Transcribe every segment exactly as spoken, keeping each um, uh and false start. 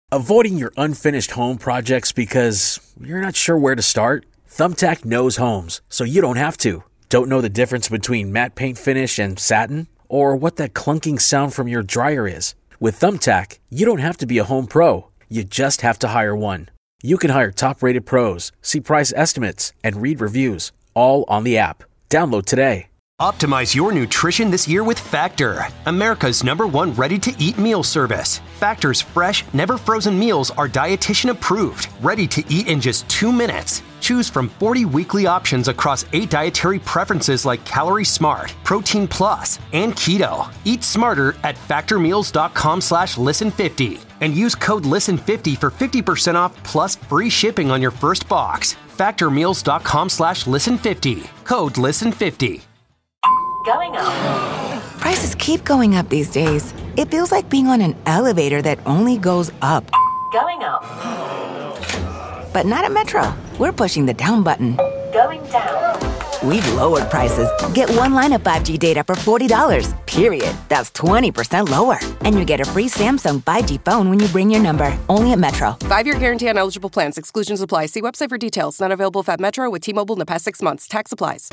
Avoiding your unfinished home projects because you're not sure where to start? Thumbtack knows homes, so you don't have to. Don't know the difference between matte paint finish and satin? Or what that clunking sound from your dryer is? With Thumbtack, you don't have to be a home pro. You just have to hire one. You can hire top-rated pros, see price estimates, and read reviews, all on the app. Download today. Optimize your nutrition this year with Factor, America's number one ready-to-eat meal service. Factor's fresh, never-frozen meals are dietitian approved, ready to eat in just two minutes. Choose from forty weekly options across eight dietary preferences like Calorie Smart, Protein Plus, and Keto. Eat smarter at factormeals.com slash listen50and use code listen fifty for fifty percent off plus free shipping on your first box. Factormeals.com slash listen fifty. Code listen fifty. Going up. Prices keep going up these days. It feels like being on an elevator that only goes up. Going up. But not at Metro. We're pushing the down button. Going down. We've lowered prices. Get one line of five G data for forty dollars, period. That's twenty percent lower. And you get a free Samsung five G phone when you bring your number. Only at Metro. Five-year guarantee on eligible plans. Exclusions apply. See website for details. Not available if at Metro with T-Mobile in the past six months. Tax applies.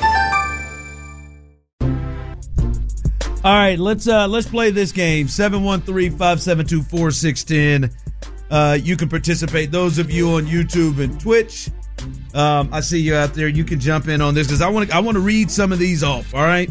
All right, let's uh, let's play this game. seven one three, five seven two, four six one zero. Uh, you can participate. Those of you on YouTube and Twitch, um, I see you out there. You can jump in on this because I want to I want to read some of these off. All right.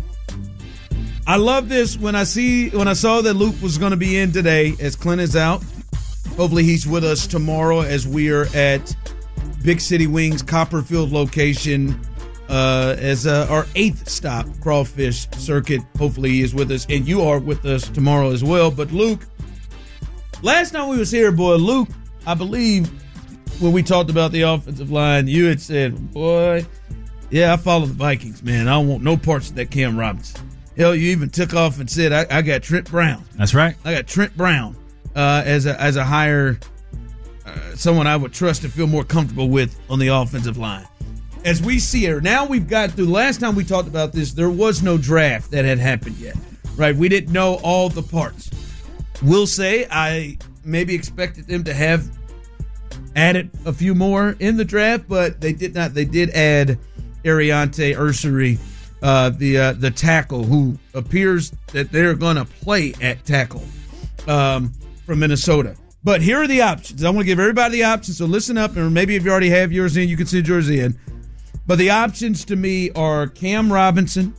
I love this when I see when I saw that Luke was going to be in today as Clint is out. Hopefully he's with us tomorrow as we are at Big City Wings Copperfield location. Uh, as uh, our eighth stop, Crawfish Circuit. Hopefully he is with us, and you are with us tomorrow as well. But Luke, last time we was here, boy, Luke, I believe when we talked about the offensive line, you had said, boy, yeah, I follow the Vikings, man. I don't want no parts of that Cam Robinson. Hell, you even took off and said, I, I got Trent Brown. That's right. I got Trent Brown uh, as a as a higher, uh, someone I would trust and feel more comfortable with on the offensive line. As we see here, now we've got through, last time we talked about this, there was no draft that had happened yet, right? We didn't know all the parts. We'll say I maybe expected them to have added a few more in the draft, but they did not. They did add Ariante Ursary, uh, the uh, the tackle, who appears that they're going to play at tackle um, from Minnesota. But here are the options. I want to give everybody the options, so listen up, and maybe if you already have yours in, you can send yours in. But the options to me are Cam Robinson,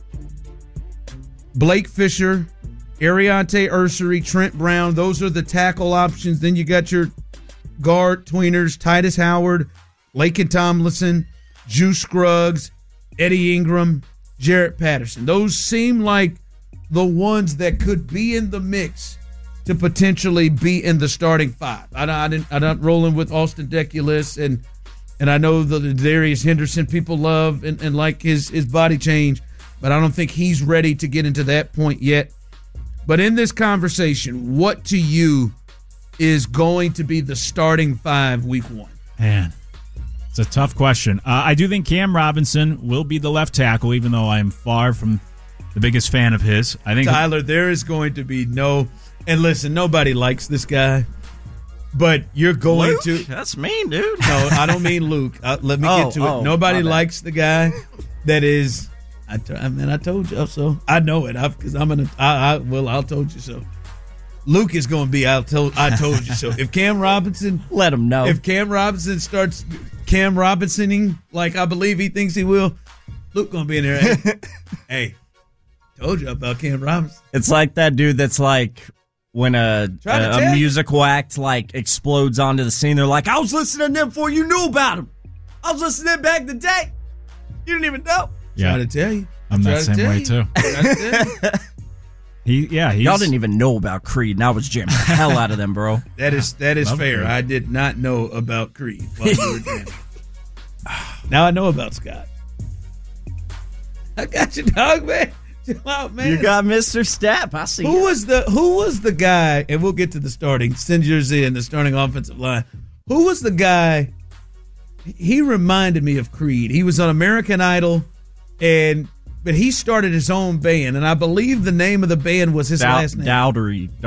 Blake Fisher, Ariante Ursary, Trent Brown. Those are the tackle options. Then you got your guard tweeners, Titus Howard, Laken Tomlinson, Juice Scruggs, Eddie Ingram, Jarrett Patterson. Those seem like the ones that could be in the mix to potentially be in the starting five. I, I didn't, I'm not rolling with Austin Deculus, and and I know the Darius Henderson people love and, and like his, his body change, but I don't think he's ready to get into that point yet. But in this conversation, what to you is going to be the starting five week one? Man, it's a tough question. Uh, I do think Cam Robinson will be the left tackle, even though I'm far from the biggest fan of his. I think Tyler, there is going to be no, and listen, nobody likes this guy. But you're going Luke? to. That's mean, dude. No, I don't mean Luke. Uh, let me oh, get to it. Oh, Nobody likes the guy that is. I, t- I mean, I told you so. I know it because I'm gonna. I, I well, I told you so. Luke is going to be. I told. I told you so. If Cam Robinson, let him know. If Cam Robinson starts Cam Robinsoning like I believe he thinks he will, Luke going to be in there. Hey, hey, told you about Cam Robinson. It's like that dude that's like. When a, a, a musical act like explodes onto the scene, they're like, I was listening to them before you knew about him. I was listening to them back in the day. You didn't even know. Yeah. Try to tell you. I'm that same way, you. too. he, yeah, he's... Y'all didn't even know about Creed, and I was jamming the hell out of them, bro. That is that is Love fair. Creed. I did not know about Creed while you were jamming. Now I know about Scott. I got you, dog, man. Out, man. You got Mister Stapp. I see. Who it. was the Who was the guy? And we'll get to the starting. Send yours in the starting offensive line. Who was the guy? He reminded me of Creed. He was on American Idol, and but he started his own band, and I believe the name of the band was his Dow- last name. Dowdery. Daw-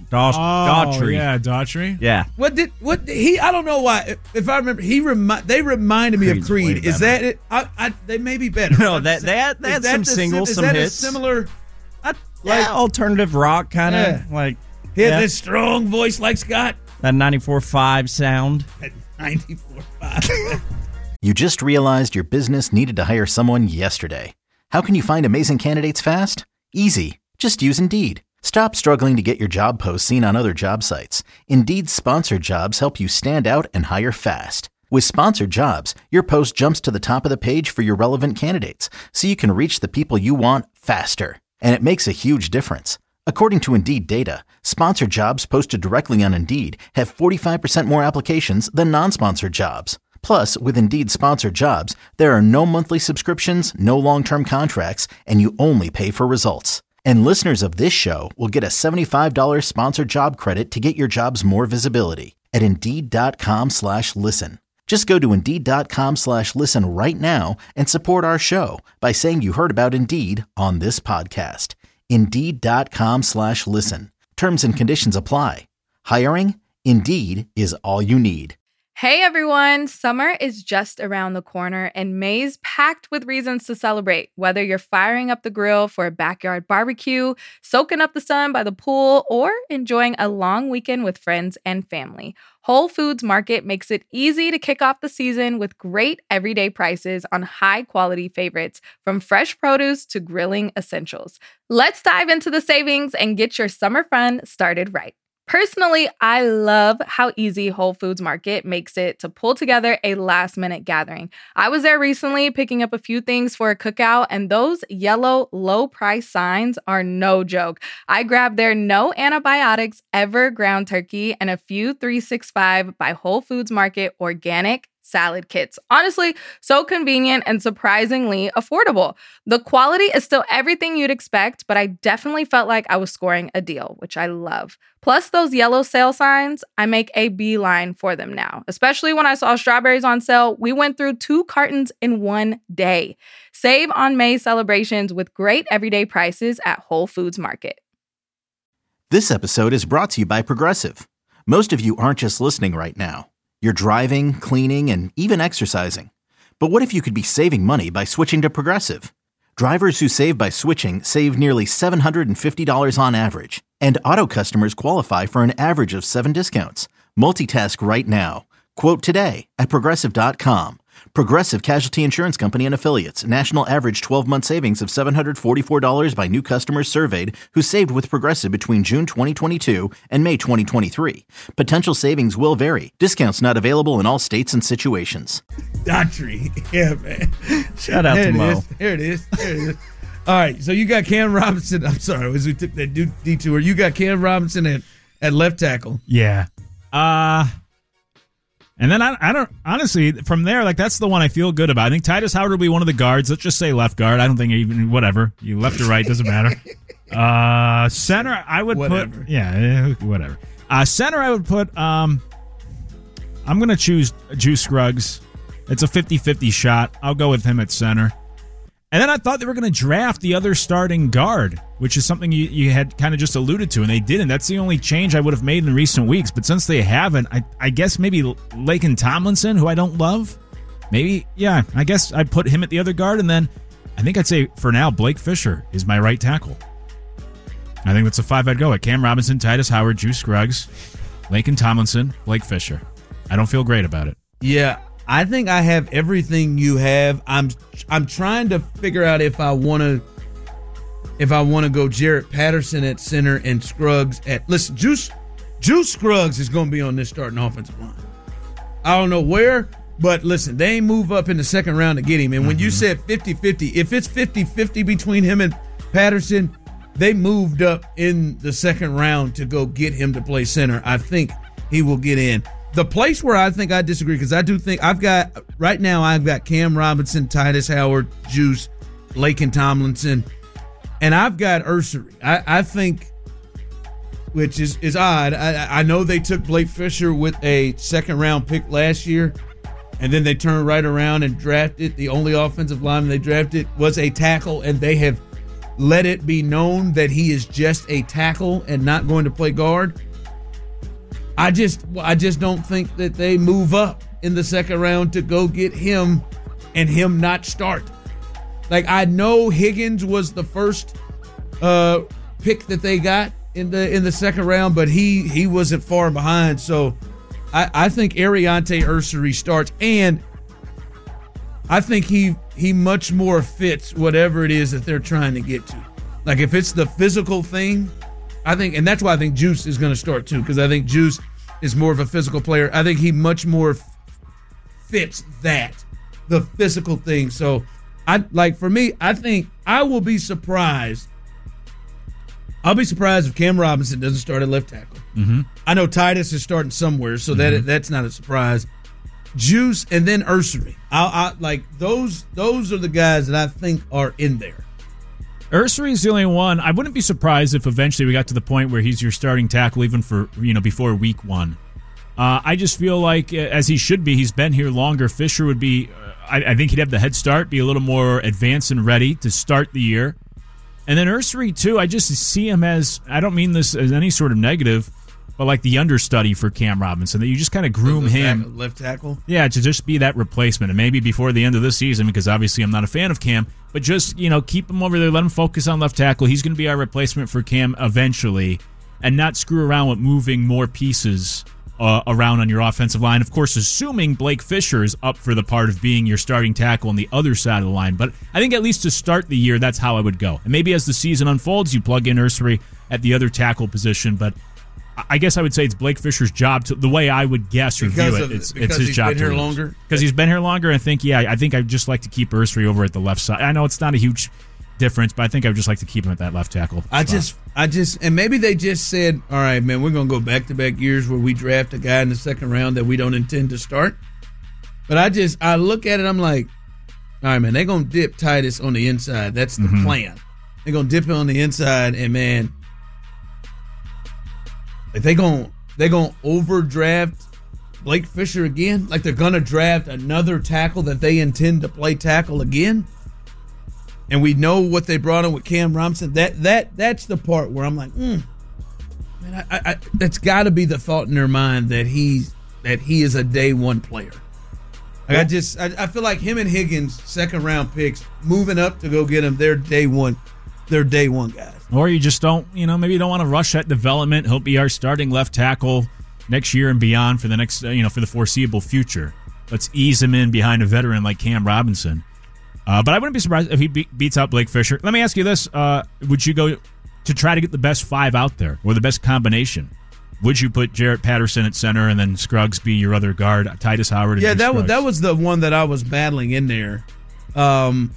Daugh- Oh, Daughtry. yeah, Daughtry. Yeah. What did what did he? I don't know why. If I remember, he remi- they reminded me Creed's of Creed. way Is better. that it? I, I, they may be better. No, I'm that- saying- they had- they is had that some the singles, sim- some is that a hits. similar. I, Like- yeah, alternative rock kind of Yeah. like He had yeah, this strong voice like Scott. that ninety-four point five sound. At ninety-four point five. You just realized your business needed to hire someone yesterday. How can you find amazing candidates fast? Easy. Just use Indeed. Stop struggling to get your job posts seen on other job sites. Indeed's sponsored jobs help you stand out and hire fast. With sponsored jobs, your post jumps to the top of the page for your relevant candidates, so you can reach the people you want faster. And it makes a huge difference. According to Indeed data, sponsored jobs posted directly on Indeed have forty-five percent more applications than non-sponsored jobs. Plus, with Indeed sponsored jobs, there are no monthly subscriptions, no long-term contracts, and you only pay for results. And listeners of this show will get a seventy-five dollars sponsored job credit to get your jobs more visibility at Indeed.com slash listen. Just go to Indeed.com slash listen right now and support our show by saying you heard about Indeed on this podcast. Indeed.com slash listen. Terms and conditions apply. Hiring? Indeed is all you need. Hey everyone, summer is just around the corner and May's packed with reasons to celebrate. Whether you're firing up the grill for a backyard barbecue, soaking up the sun by the pool, or enjoying a long weekend with friends and family, Whole Foods Market makes it easy to kick off the season with great everyday prices on high-quality favorites, from fresh produce to grilling essentials. Let's dive into the savings and get your summer fun started right. Personally, I love how easy Whole Foods Market makes it to pull together a last-minute gathering. I was there recently picking up a few things for a cookout, and those yellow low-price signs are no joke. I grabbed their no antibiotics ever ground turkey and a few three sixty-five by Whole Foods Market organic salad kits. Honestly, so convenient and surprisingly affordable. The quality is still everything you'd expect, but I definitely felt like I was scoring a deal, which I love. Plus those yellow sale signs, I make a beeline for them now. Especially when I saw strawberries on sale, we went through two cartons in one day. Save on May celebrations with great everyday prices at Whole Foods Market. This episode is brought to you by Progressive. Most of you aren't just listening right now. You're driving, cleaning, and even exercising. But what if you could be saving money by switching to Progressive? Drivers who save by switching save nearly seven hundred fifty dollars on average. And auto customers qualify for an average of seven discounts. Multitask right now. Quote today at Progressive dot com. Progressive Casualty Insurance Company and Affiliates. National average twelve-month savings of seven hundred forty-four dollars by new customers surveyed who saved with Progressive between June twenty twenty-two and May twenty twenty-three. Potential savings will vary. Discounts not available in all states and situations. Daughtry. Yeah, man. Shout out Here to it Mo. is. Here it is. Here it is. All right, so you got Cam Robinson. I'm sorry, as we took that du- detour, you got Cam Robinson at, at left tackle. Yeah. Uh and then I, I don't honestly from there, like that's the one I feel good about. I think Titus Howard will be one of the guards. Let's just say left guard. I don't think even whatever. You left or right doesn't matter. Uh center I would Whatever. put yeah, eh, whatever. Uh center I would put um I'm gonna choose Juice Scruggs. It's a fifty-fifty shot. I'll go with him at center. And then I thought they were going to draft the other starting guard, which is something you, you had kind of just alluded to, and they didn't. That's the only change I would have made in recent weeks. But since they haven't, I, I guess maybe Laken Tomlinson, who I don't love. Maybe, yeah, I guess I'd put him at the other guard. And then I think I'd say, for now, Blake Fisher is my right tackle. I think that's a five I'd go at. Cam Robinson, Titus Howard, Juice Scruggs, Laken Tomlinson, Blake Fisher. I don't feel great about it. Yeah, I think I have everything you have. I'm I'm trying to figure out if I want to if I want to go Jarrett Patterson at center and Scruggs at listen. Juice Juice Scruggs is going to be on this starting offensive line. I don't know where, but listen, they ain't move up in the second round to get him. And when mm-hmm. you said fifty-fifty, if it's fifty-fifty between him and Patterson, they moved up in the second round to go get him to play center. I think he will get in. The place where I think I disagree, because I do think I've got, right now I've got Cam Robinson, Titus Howard, Juice, Laken Tomlinson, and I've got Ursery. I, I think, which is, is odd, I, I know they took Blake Fisher with a second round pick last year, and then they turned right around and drafted, the only offensive lineman they drafted was a tackle, and they have let it be known that he is just a tackle and not going to play guard, I just I just don't think that they move up in the second round to go get him and him not start. Like, I know Higgins was the first uh, pick that they got in the in the second round, but he he wasn't far behind. So I, I think Ariante Ursary starts, and I think he he much more fits whatever it is that they're trying to get to. Like, if it's the physical thing, I think, and that's why I think Juice is going to start too, because I think Juice is more of a physical player. I think he much more f- fits that, the physical thing. So, I like for me, I think I will be surprised. I'll be surprised if Cam Robinson doesn't start at left tackle. Mm-hmm. I know Titus is starting somewhere, so mm-hmm. that that's not a surprise. Juice and then Ursary. I, I like those. Those are the guys that I think are in there. Ursary is the only one. I wouldn't be surprised if eventually we got to the point where he's your starting tackle, even for you know before week one. Uh, I just feel like, as he should be, he's been here longer. Fisher would be. Uh, I, I think he'd have the head start, be a little more advanced and ready to start the year. And then Ursary too. I just see him as. I don't mean this as any sort of negative, but like the understudy for Cam Robinson, that you just kind of groom left him. Tackle, left tackle? Yeah, to just be that replacement. And maybe before the end of this season, because obviously I'm not a fan of Cam, but just, you know, keep him over there, let him focus on left tackle. He's going to be our replacement for Cam eventually, and not screw around with moving more pieces uh, around on your offensive line. Of course, assuming Blake Fisher is up for the part of being your starting tackle on the other side of the line. But I think at least to start the year, that's how I would go. And maybe as the season unfolds, you plug in Ursary at the other tackle position, but I guess I would say it's Blake Fisher's job to, the way I would guess or because view of, it. It's, because it's his he's job been to here lose. longer. Because he's been here longer. I think, yeah, I think I'd just like to keep Ursary over at the left side. I know it's not a huge difference, but I think I would just like to keep him at that left tackle I spot. just, I just, and maybe they just said, all right, man, we're going to go back-to-back years where we draft a guy in the second round that we don't intend to start. But I just, I look at it, I'm like, all right, man, they're going to dip Titus on the inside. That's the Mm-hmm. plan. They're going to dip him on the inside, and, man, like they going they going to overdraft Blake Fisher again? Like they're going to draft another tackle that they intend to play tackle again? And we know what they brought in with Cam Robinson. That that that's the part where I'm like, mm, man, I, I, that's got to be the thought in their mind that he's that he is a day one player. Like I just I, I feel like him and Higgins, second round picks, moving up to go get him. They're day one, they're day one guys. Or you just don't, you know, maybe you don't want to rush that development. He'll be our starting left tackle next year and beyond for the next, you know, for the foreseeable future. Let's ease him in behind a veteran like Cam Robinson. Uh, but I wouldn't be surprised if he be- beats out Blake Fisher. Let me ask you this. Uh, would you go to try to get the best five out there or the best combination? Would you put Jarrett Patterson at center and then Scruggs be your other guard, Titus Howard? And yeah, that Scruggs? was that was the one that I was battling in there, um,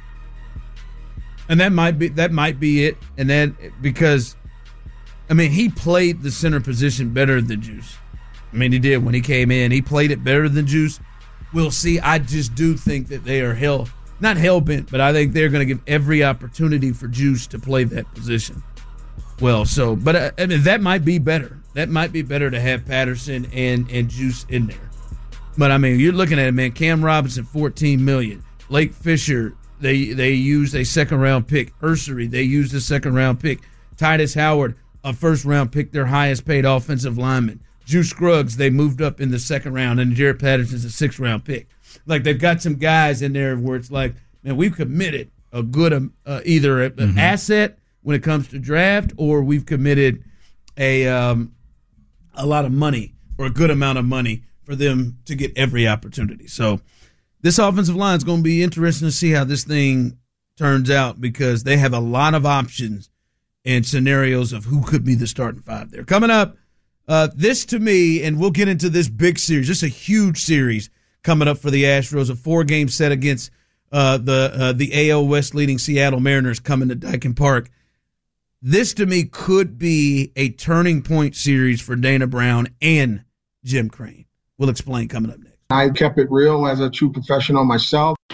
and that might be that might be it. And then because, I mean, he played the center position better than Juice. I mean, he did when he came in. He played it better than Juice. We'll see. I just do think that they are hell not hell bent, but I think they're going to give every opportunity for Juice to play that position. Well, so, but uh, I mean, that might be better. That might be better to have Patterson and, and Juice in there. But I mean, you're looking at it, man. Cam Robinson, fourteen million dollars. Blake Fisher, they they used a second round pick. Ursary, they used a second round pick. Titus Howard, a first round pick, their highest paid offensive lineman. Juice Scruggs, they moved up in the second round, and Jarrett Patterson's a sixth round pick. Like they've got some guys in there where it's like, man, we've committed a good um, uh, either an Mm-hmm. asset when it comes to draft, or we've committed a um, a lot of money or a good amount of money for them to get every opportunity. So this offensive line is going to be interesting to see how this thing turns out because they have a lot of options and scenarios of who could be the starting five there. Coming up, uh, this to me, and we'll get into this big series, just a huge series coming up for the Astros, a four-game set against uh, the uh, the A L West leading Seattle Mariners coming to Daikin Park. This, to me, could be a turning point series for Dana Brown and Jim Crane. We'll explain coming up next. I kept it real as a true professional myself.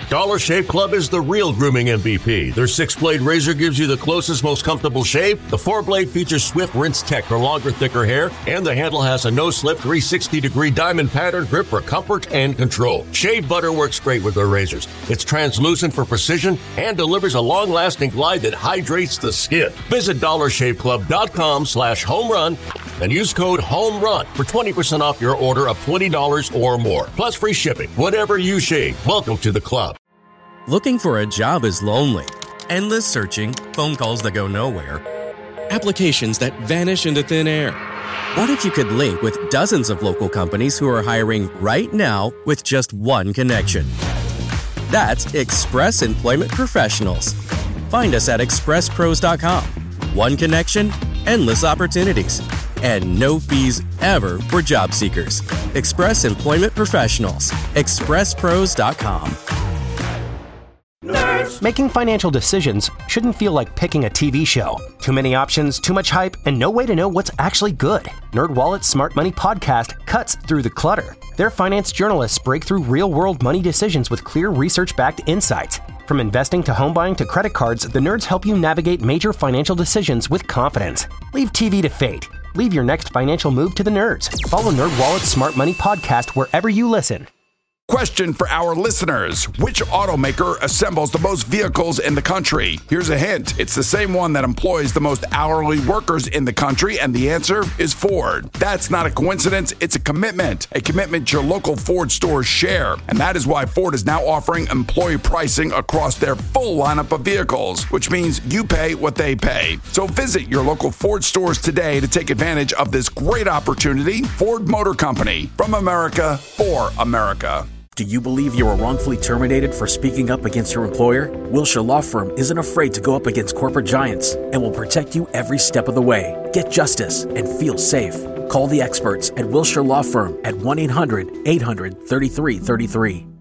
Dollar Shave Club is the real grooming M V P. Their six-blade razor gives you the closest, most comfortable shave. The four-blade features Swift Rinse Tech for longer, thicker hair, and the handle has a no-slip three hundred sixty degree diamond pattern grip for comfort and control. Shave butter works great with their razors. It's translucent for precision and delivers a long-lasting glide that hydrates the skin. Visit dollar shave club dot com slash home run and use code HOMERUN for twenty percent off your order of twenty dollars or more, plus free shipping. Whatever you shave, welcome to the club. Looking for a job is lonely. Endless searching, phone calls that go nowhere, applications that vanish into thin air. What if you could link with dozens of local companies who are hiring right now with just one connection? That's Express Employment Professionals. Find us at express pros dot com. One connection, endless opportunities, and no fees ever for job seekers. Express Employment Professionals. express pros dot com. Nerds. Making financial decisions shouldn't feel like picking a T V show. Too many options, too much hype, and no way to know what's actually good. NerdWallet's Smart Money Podcast cuts through the clutter. Their finance journalists break through real-world money decisions with clear research-backed insights. From investing to home buying to credit cards, the nerds help you navigate major financial decisions with confidence. Leave T V to fate. Leave your next financial move to the nerds. Follow NerdWallet's Smart Money Podcast wherever you listen. Question for our listeners. Which automaker assembles the most vehicles in the country? Here's a hint. It's the same one that employs the most hourly workers in the country, and the answer is Ford. That's not a coincidence. It's a commitment. A commitment your local Ford stores share. And that is why Ford is now offering employee pricing across their full lineup of vehicles, which means you pay what they pay. So visit your local Ford stores today to take advantage of this great opportunity. Ford Motor Company. From America, for America. Do you believe you were wrongfully terminated for speaking up against your employer? Wilshire Law Firm isn't afraid to go up against corporate giants and will protect you every step of the way. Get justice and feel safe. Call the experts at Wilshire Law Firm at one eight hundred eight hundred thirty-three thirty-three.